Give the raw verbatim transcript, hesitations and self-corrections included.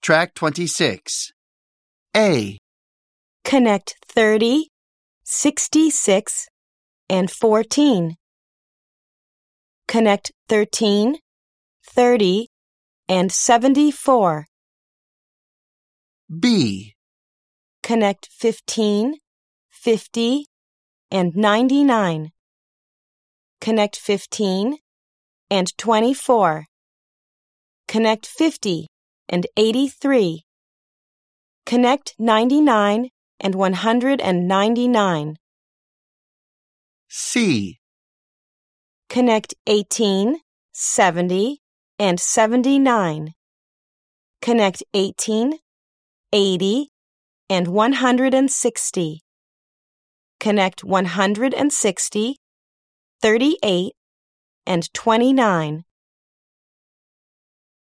Track twenty-six. A. Connect thirty, sixty-six, and fourteen. Connect thirteen, thirty, and seventy-four. B. Connect fifteen, fifty, and ninety-nine. Connect fifteen and twenty-four. Connect fifty and eighty-three. Connect ninety-nine and one hundred ninety-nine. C. Connect eighteen, seventy, and seventy-nine. Connect eighteen, eighty, and one hundred sixty. Connect one hundred sixty, thirty-eight, and twenty-nine.